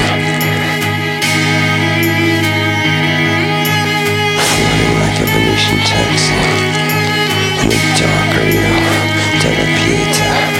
floating like a Venetian taxi. In the dark Rio della Pieta.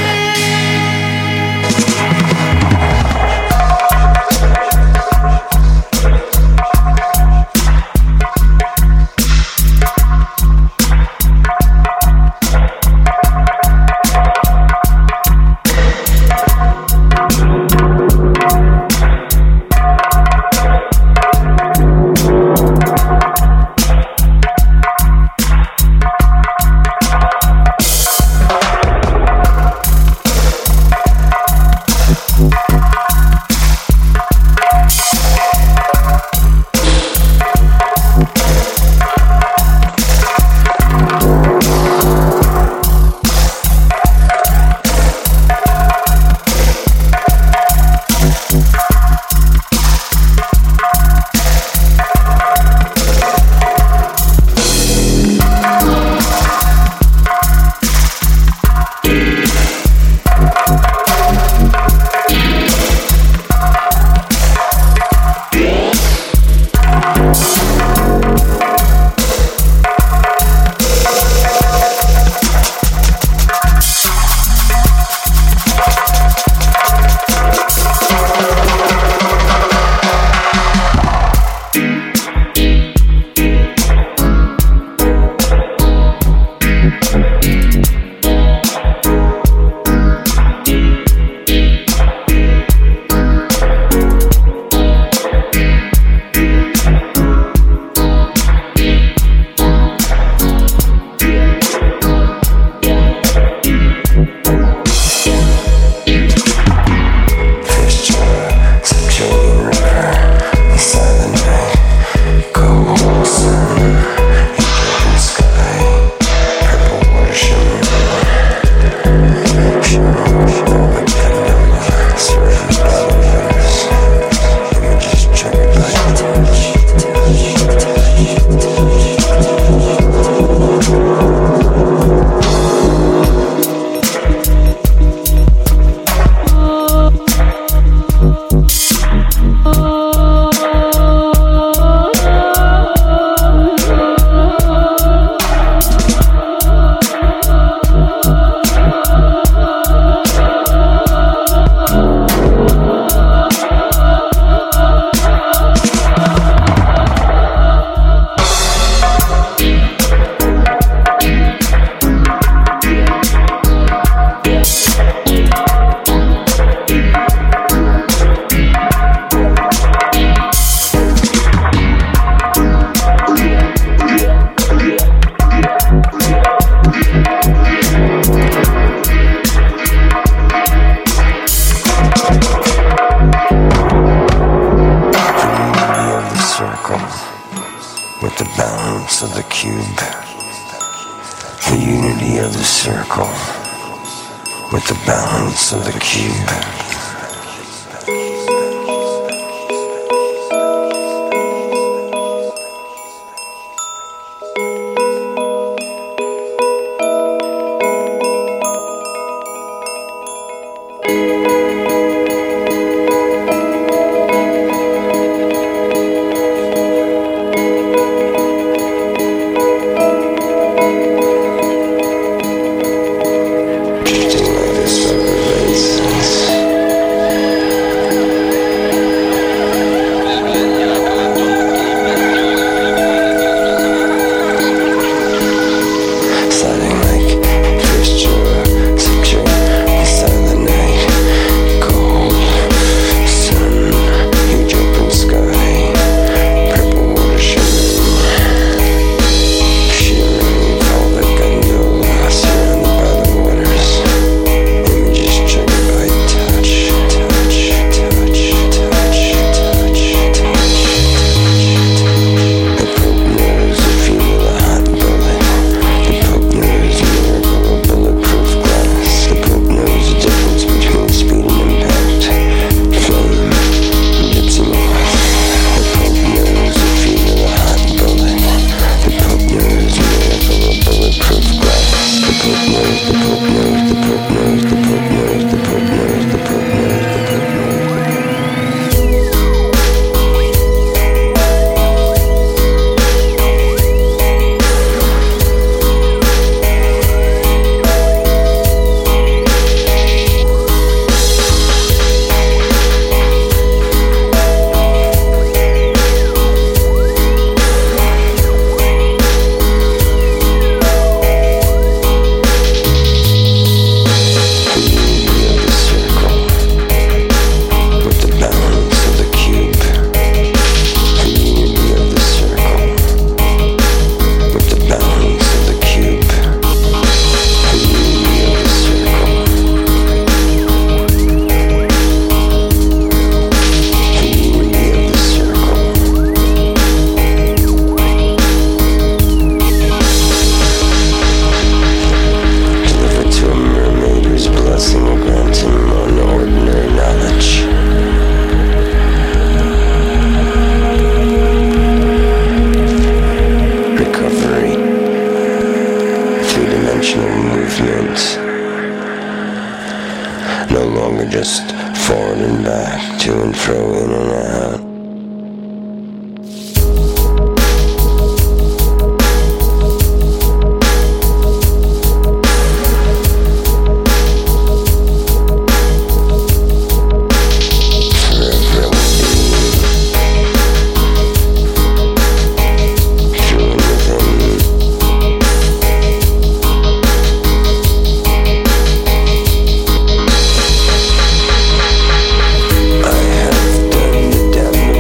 of the circle with the balance of the cube. I have done the damage.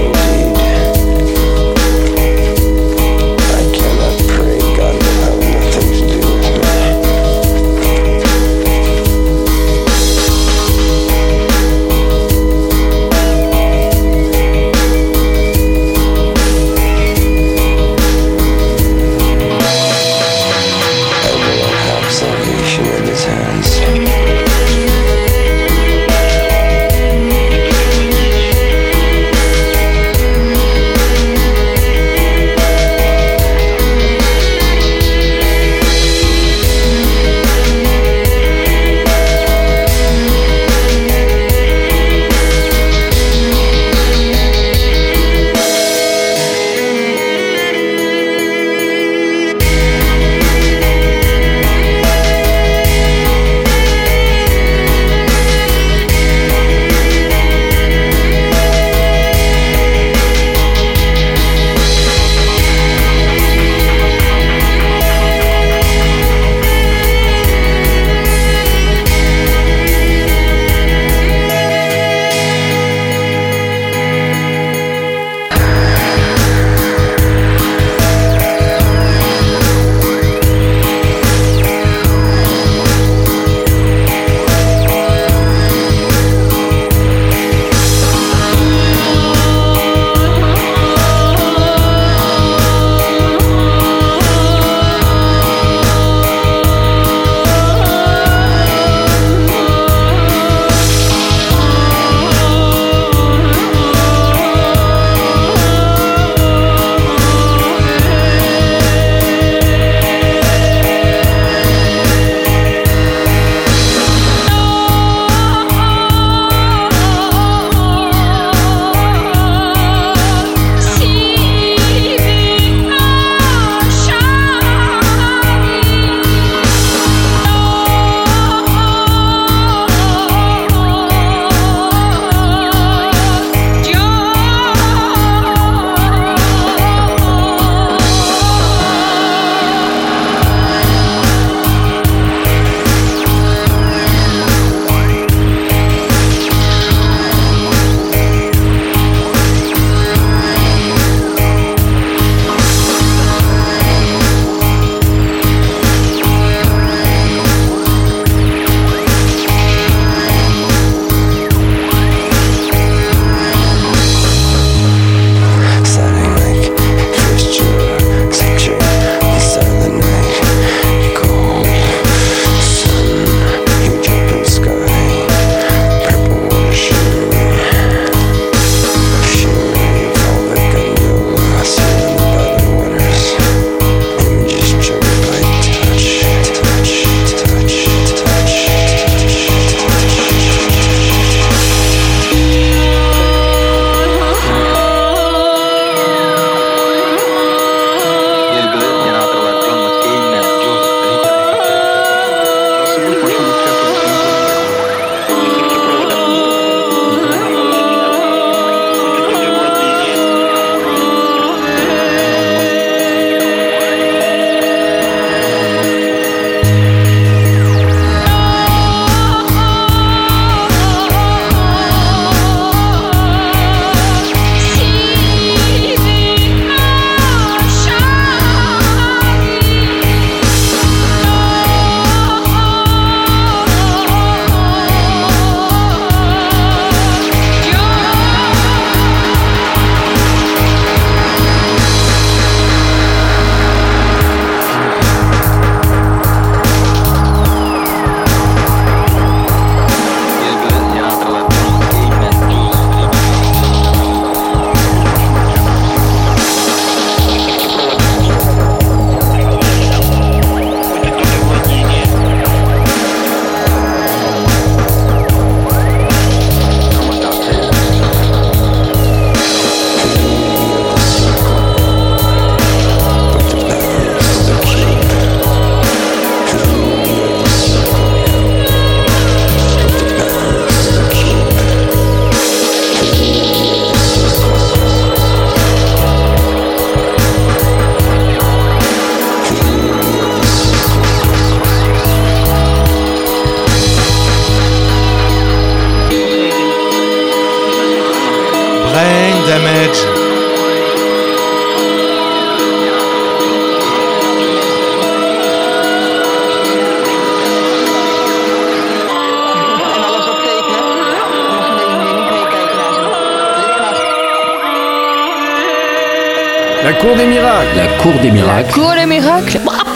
La cour des miracles. La cour des miracles. Cour des miracles.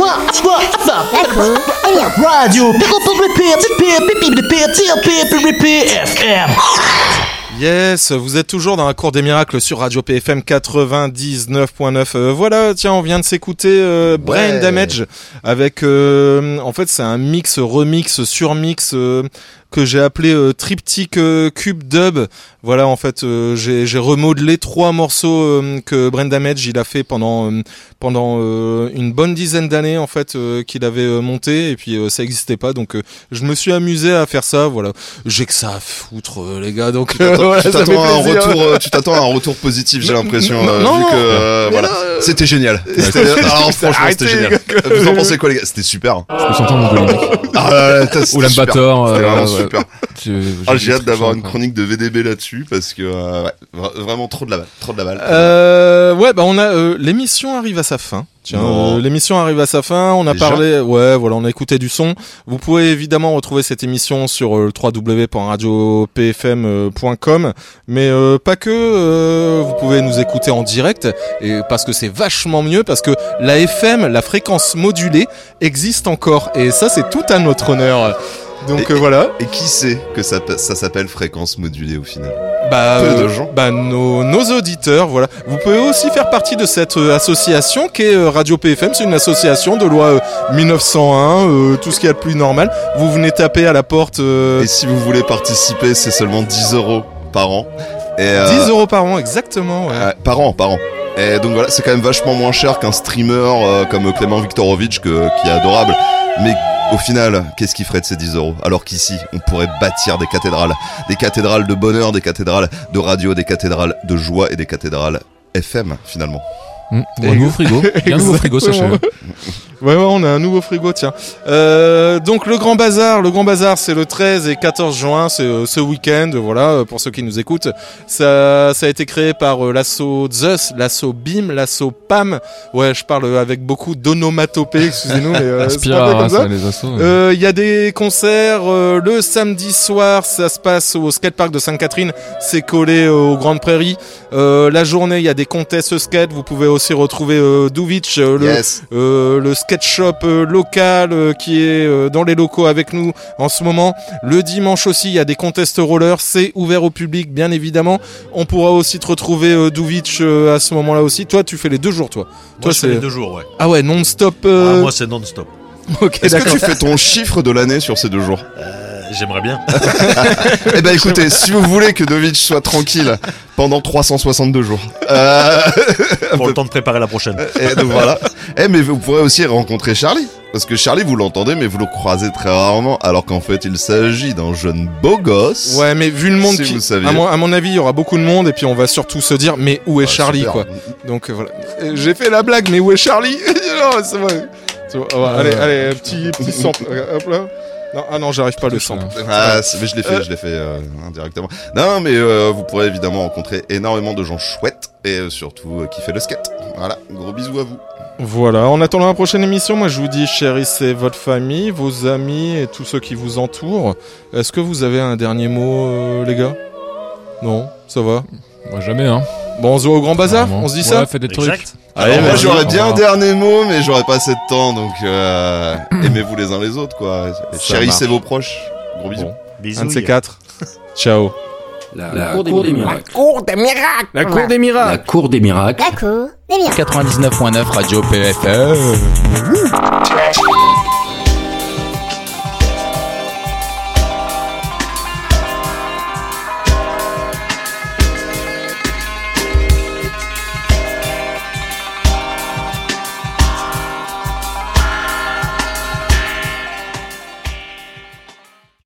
Radio FM. Yes, vous êtes toujours dans la cour des miracles sur Radio PFM 99.9. Voilà, tiens, on vient de s'écouter Brain Damage avec, en fait, c'est un mix, remix, surmix que j'ai appelé Triptyque Cube Dub. Voilà, en fait, j'ai remodelé 3 morceaux que Brain Damage il a fait pendant une bonne dizaine d'années en fait qu'il avait monté et puis ça existait pas, donc je me suis amusé à faire ça. Voilà, j'ai que ça à foutre les gars, donc voilà, tu t'attends à un retour positif, j'ai l'impression, vu que voilà, c'était génial. Alors franchement, c'était génial. Vous en pensez quoi les gars? C'était super. Je me sens en mongolique. Ou l'Ambator. C'était vraiment super. J'ai hâte d'avoir une chronique de VDB là-dessus parce que vraiment trop de la balle. Ouais, bah on a l'émission arrive à sa fin. Tiens, l'émission arrive à sa fin. On a parlé, on a écouté du son. Vous pouvez évidemment retrouver cette émission sur www.radiopfm.com, mais pas que. Vous pouvez nous écouter en direct, et parce que c'est vachement mieux, parce que la FM, la fréquence modulée, existe encore, et ça c'est tout à notre honneur. Donc voilà. Et qui sait que ça s'appelle fréquence modulée au final? Peu de gens. Nos auditeurs, voilà. Vous pouvez aussi faire partie de cette association qui est Radio PFM. C'est une association de loi 1901, tout ce qu'il y a de plus normal. Vous venez taper à la porte. Et si vous voulez participer, c'est seulement 10 € par an. 10 € par an, exactement. Ouais. Par an. Et donc voilà, c'est quand même vachement moins cher qu'un streamer comme Clément Viktorovitch qui est adorable. Mais au final, qu'est-ce qu'il ferait de ces 10 €? Alors qu'ici, on pourrait bâtir des cathédrales de bonheur, des cathédrales de radio, des cathédrales de joie et des cathédrales FM finalement. Un nouveau frigo. Il y a un nouveau frigo, sachez. Ouais, on a un nouveau frigo, tiens. Donc le Grand Bazar, c'est le 13 et 14 juin, c'est ce week-end, voilà, pour ceux qui nous écoutent. Ça a été créé par l'asso Zeus, l'asso BIM, l'asso PAM. Ouais, je parle avec beaucoup d'onomatopées, excusez-nous, mais c'est pas comme ça. Il y a des concerts le samedi soir, ça se passe au skatepark de Sainte-Catherine, c'est collé aux Grandes Prairies. La journée, il y a des contests skate, vous pouvez aussi retrouver Duvitch, le skate shop local qui est dans les locaux avec nous en ce moment. Le dimanche aussi, il y a des contests rollers, c'est ouvert au public bien évidemment. On pourra aussi te retrouver Duvitch à ce moment-là aussi. Toi, tu fais les 2 jours, toi. Moi, je fais les 2 jours, ouais. Ah ouais, non-stop. Moi, c'est non-stop. Ok, est-ce que tu fais ton chiffre de l'année sur ces 2 jours? J'aimerais bien. Eh ben écoutez, si vous voulez que Dovitch soit tranquille pendant 362 jours, pour le temps de préparer la prochaine. Et donc voilà. Mais vous pourrez aussi rencontrer Charlie, parce que Charlie, vous l'entendez, mais vous le croisez très rarement, alors qu'en fait, il s'agit d'un jeune beau gosse. Ouais, mais vu le monde à mon avis, il y aura beaucoup de monde, et puis on va surtout se dire, mais où est Charlie, super. Quoi. Donc voilà. J'ai fait la blague, mais où est Charlie? Non, c'est vrai. Allez, petit sample. Hop là. Non, j'arrive pas le sample. Mais je l'ai fait indirectement. Non, mais vous pourrez évidemment rencontrer énormément de gens chouettes et surtout qui fait le skate. Voilà, gros bisous à vous. Voilà, en attendant la prochaine émission, moi je vous dis chérissez votre famille, vos amis et tous ceux qui vous entourent. Est-ce que vous avez un dernier mot, les gars? Non, ça va? Moi jamais, hein. Bon, on se voit au Grand Bazar, on se dit ça? Faites des trucs. Alors moi j'aurais bien un dernier mot, mais j'aurais pas assez de temps, donc aimez-vous les uns les autres, quoi. Chérissez vos proches. Gros bisous. Bon. Bisous. Un de ces 4. Ciao. La cour des miracles. La cour des miracles. La cour des miracles. La cour des miracles. 99.9 Radio PFM.